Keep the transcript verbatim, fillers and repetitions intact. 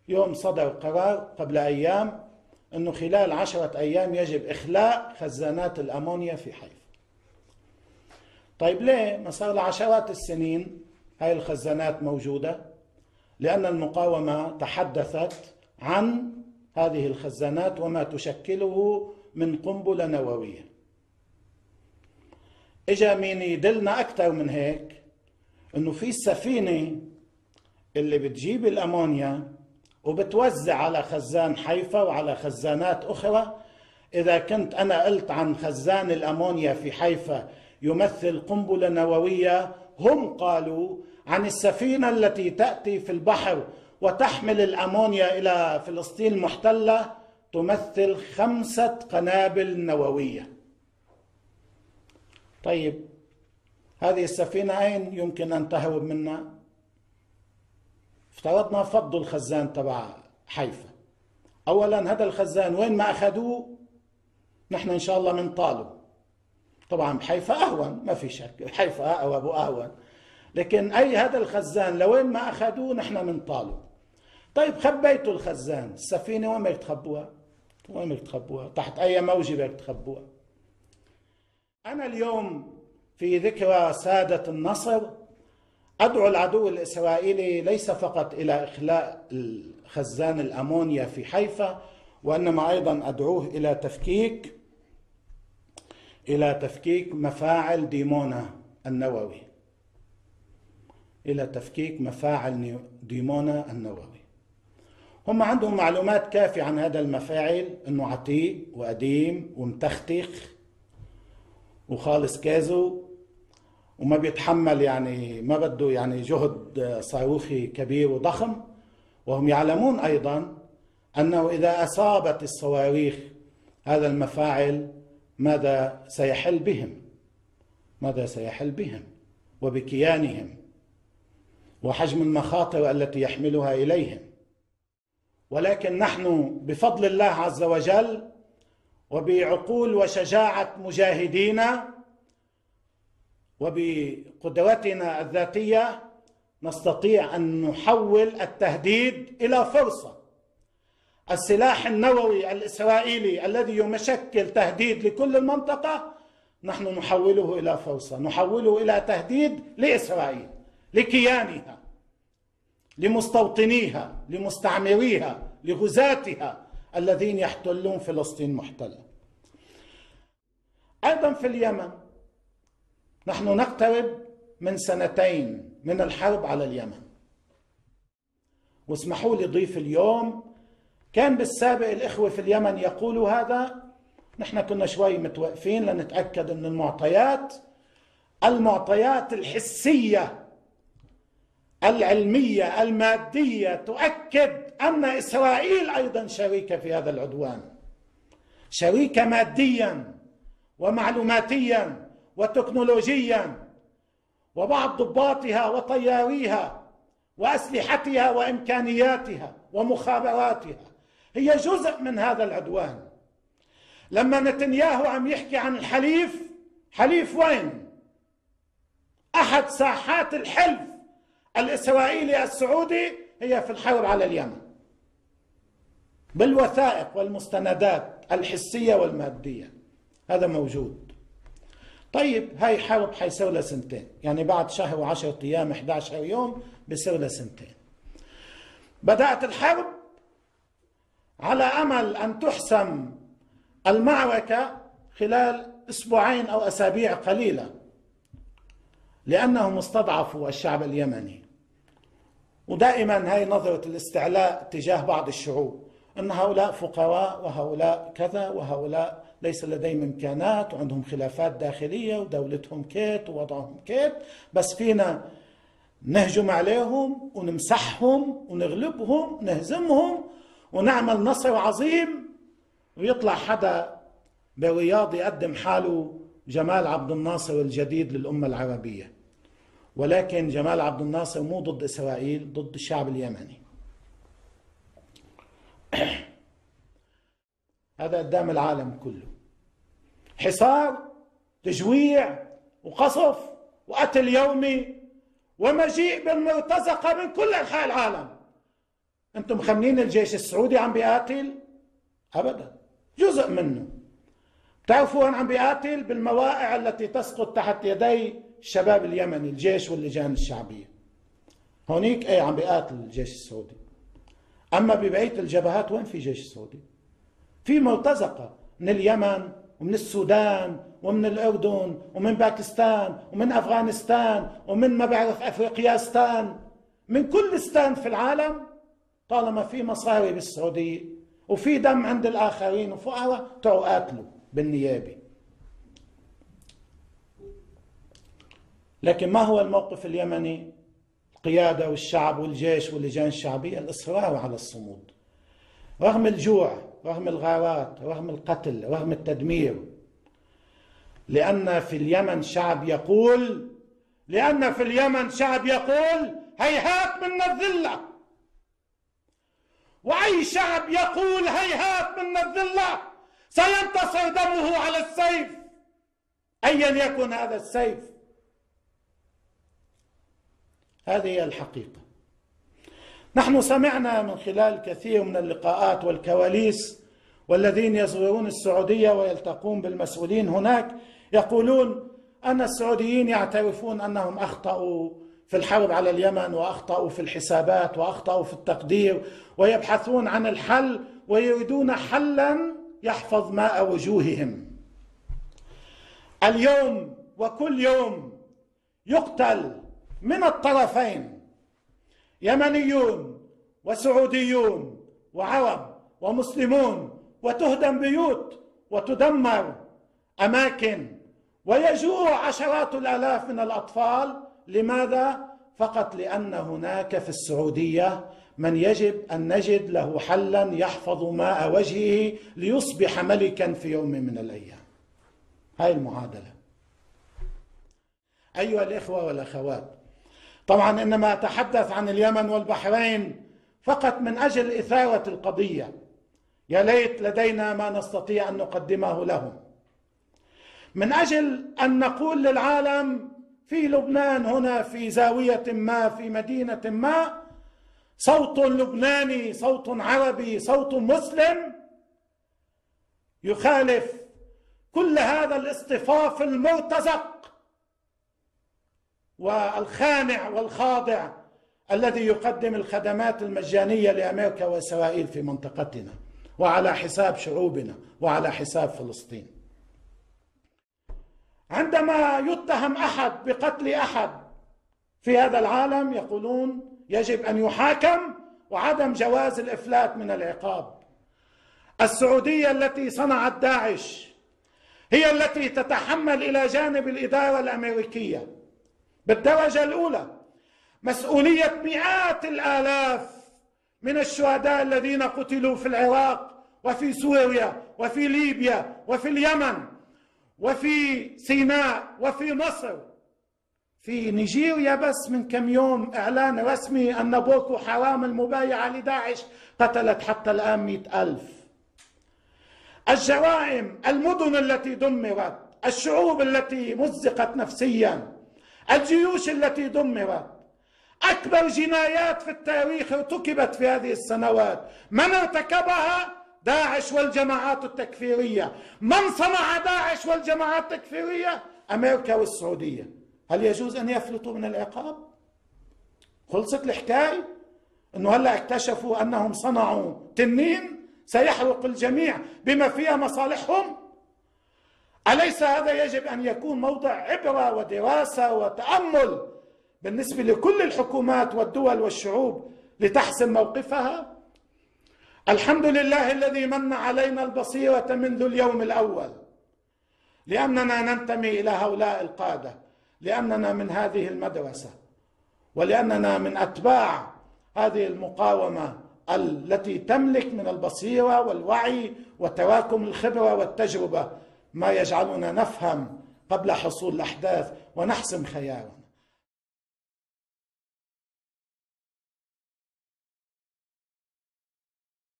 يوم صدر قرار قبل أيام أنه خلال عشرة أيام يجب إخلاء خزانات الأمونيا في حيفا. طيب ليه؟ ما صار لعشرات السنين هاي الخزانات موجودة؟ لأن المقاومة تحدثت عن هذه الخزانات وما تشكله من قنبلة نووية. إجا مين يدلنا أكثر من هيك؟ أنه في السفينة اللي بتجيب الأمونيا وبتوزع على خزان حيفا وعلى خزانات أخرى. إذا كنت أنا قلت عن خزان الأمونيا في حيفا يمثل قنبلة نووية، هم قالوا عن السفينة التي تأتي في البحر وتحمل الأمونيا إلى فلسطين المحتلة تمثل خمسة قنابل نووية. طيب هذه السفينة أين يمكن أن تهرب منها؟ افترضنا فضوا الخزان تبع حيفا. أولا هذا الخزان وين ما أخذوه نحن إن شاء الله منطاله. طبعا بحيفا أهون، ما في شك، حيفا أقرب وأهون، لكن أي هذا الخزان لوين ما أخذوه نحن منطاله. طيب خبيتوا الخزان، السفينة وين بدك تخبوها؟ وين بدك تخبوها؟ تحت أي موجة بدك تخبوها؟ أنا اليوم في ذكرى سادة النصر أدعو العدو الإسرائيلي ليس فقط إلى إخلاء خزان الأمونيا في حيفا، وإنما أيضا أدعوه إلى تفكيك إلى تفكيك مفاعل ديمونا النووي، إلى تفكيك مفاعل ديمونا النووي. هم عندهم معلومات كافية عن هذا المفاعل، إنه عتيق وقديم ومتختخ وخالص كازو وما بيتحمل، يعني ما بده يعني جهد صاروخي كبير وضخم. وهم يعلمون أيضا أنه إذا أصابت الصواريخ هذا المفاعل ماذا سيحل بهم؟ ماذا سيحل بهم وبكيانهم وحجم المخاطر التي يحملها إليهم. ولكن نحن بفضل الله عز وجل وبعقول وشجاعة مجاهدينا وبقدرتنا الذاتية نستطيع أن نحول التهديد إلى فرصة. السلاح النووي الإسرائيلي الذي يشكل تهديد لكل المنطقة نحن نحوله إلى فرصة، نحوله إلى تهديد لإسرائيل، لكيانها، لمستوطنيها، لمستعمريها، لغزاتها الذين يحتلون فلسطين محتلة. أيضا في اليمن نحن نقترب من سنتين من الحرب على اليمن. واسمحوا لي ضيف اليوم، كان بالسابق الإخوة في اليمن يقولوا هذا، نحن كنا شوي متوقفين لنتأكد أن المعطيات المعطيات الحسية العلمية المادية تؤكد أن إسرائيل أيضا شريكة في هذا العدوان، شريكة ماديا ومعلوماتيا وتكنولوجيا، وبعض ضباطها وطياريها وأسلحتها وإمكانياتها ومخابراتها هي جزء من هذا العدوان. لما نتنياهو عم يحكي عن الحليف، حليف وين؟ أحد ساحات الحلف الإسرائيلي السعودي هي في الحرب على اليمن بالوثائق والمستندات الحسية والمادية، هذا موجود. طيب هاي حرب حيصير لها سنتين، يعني بعد شهر وعشرة أيام إحدى عشر يوم بيصير لها سنتين. بدأت الحرب على أمل أن تحسم المعركة خلال أسبوعين أو أسابيع قليلة، لأنهم استضعفوا الشعب اليمني. ودائما هاي نظرة الاستعلاء تجاه بعض الشعوب، أن هؤلاء فقراء وهؤلاء كذا وهؤلاء ليس لديهم إمكانات وعندهم خلافات داخلية ودولتهم كيت ووضعهم كيت، بس فينا نهجم عليهم ونمسحهم ونغلبهم نهزمهم ونعمل نصر عظيم، ويطلع حدا برياض يقدم حاله جمال عبد الناصر الجديد للأمة العربية. ولكن جمال عبد الناصر مو ضد إسرائيل، ضد الشعب اليمني. هذا قدام العالم كله، حصار، تجويع وقصف وقتل يومي ومجيء بالمرتزقة من كل أنحاء العالم. أنتم مخمنين الجيش السعودي عم بيقاتل؟ أبدا، جزء منه. بتعرفوا وين عم بيقاتل؟ بالمواقع التي تسقط تحت يدي الشباب اليمني، الجيش واللجان الشعبية. هونيك ايه عم بيقاتل الجيش السعودي. أما ببقية الجبهات وين في جيش سعودي؟ في مرتزقة من اليمن ومن السودان ومن الأردن ومن باكستان ومن أفغانستان ومن ما بعرف أفريقياستان، من كل ستان في العالم، طالما في مصاري بالسعودية وفي دم عند الآخرين وفقراء تعوا قاتلوا بالنيابة. لكن ما هو الموقف اليمني؟ القيادة والشعب والجيش واللجان الشعبية الإصرار على الصمود رغم الجوع، رغم الغارات، رغم القتل، رغم التدمير. لأن في اليمن شعب يقول لأن في اليمن شعب يقول هيهات منا الذلة، وأي شعب يقول هيهات منا الذلة سينتصر دمه على السيف أيا يكن هذا السيف. هذه هي الحقيقة. نحن سمعنا من خلال كثير من اللقاءات والكواليس والذين يزورون السعودية ويلتقون بالمسؤولين هناك يقولون أن السعوديين يعترفون أنهم أخطأوا في الحرب على اليمن وأخطأوا في الحسابات وأخطأوا في التقدير، ويبحثون عن الحل ويريدون حلا يحفظ ماء وجوههم. اليوم وكل يوم يقتل من الطرفين يمنيون وسعوديون وعرب ومسلمون، وتهدم بيوت وتدمر أماكن ويجوع عشرات الآلاف من الأطفال. لماذا؟ فقط لأن هناك في السعودية من يجب أن نجد له حلا يحفظ ماء وجهه ليصبح ملكا في يوم من الأيام. هاي المعادلة. أيها الإخوة والأخوات، طبعا إنما أتحدث عن اليمن والبحرين فقط من أجل إثارة القضية، يا ليت لدينا ما نستطيع أن نقدمه لهم، من أجل أن نقول للعالم في لبنان هنا في زاوية ما في مدينة ما صوت لبناني، صوت عربي، صوت مسلم يخالف كل هذا الاصطفاف المرتزق والخانع والخاضع الذي يقدم الخدمات المجانية لأمريكا وإسرائيل في منطقتنا وعلى حساب شعوبنا وعلى حساب فلسطين. عندما يتهم أحد بقتل أحد في هذا العالم يقولون يجب أن يحاكم وعدم جواز الإفلات من العقاب. السعودية التي صنعت داعش هي التي تتحمل إلى جانب الإدارة الأمريكية بالدرجة الأولى مسؤولية مئات الآلاف من الشهداء الذين قتلوا في العراق وفي سوريا وفي ليبيا وفي اليمن وفي سيناء وفي مصر. في نيجيريا بس من كم يوم إعلان رسمي أن بوكو حرام المبايعة لداعش قتلت حتى الآن مئة ألف. الجرائم، المدن التي دمرت، الشعوب التي مزقت نفسيا، الجيوش التي دمرت، أكبر جنايات في التاريخ ارتكبت في هذه السنوات. من ارتكبها؟ داعش والجماعات التكفيرية. من صنع داعش والجماعات التكفيرية؟ أمريكا والسعودية. هل يجوز أن يفلتوا من العقاب؟ خلصت الحكاية؟ أنه هلأ اكتشفوا أنهم صنعوا تنين سيحرق الجميع بما فيها مصالحهم؟ أليس هذا يجب أن يكون موضع عبرة ودراسة وتأمل بالنسبة لكل الحكومات والدول والشعوب لتحسم موقفها؟ الحمد لله الذي من علينا البصيرة منذ اليوم الأول، لأننا ننتمي إلى هؤلاء القادة، لأننا من هذه المدرسة، ولأننا من أتباع هذه المقاومة التي تملك من البصيرة والوعي وتراكم الخبرة والتجربة ما يجعلنا نفهم قبل حصول الأحداث ونحسم خيارها.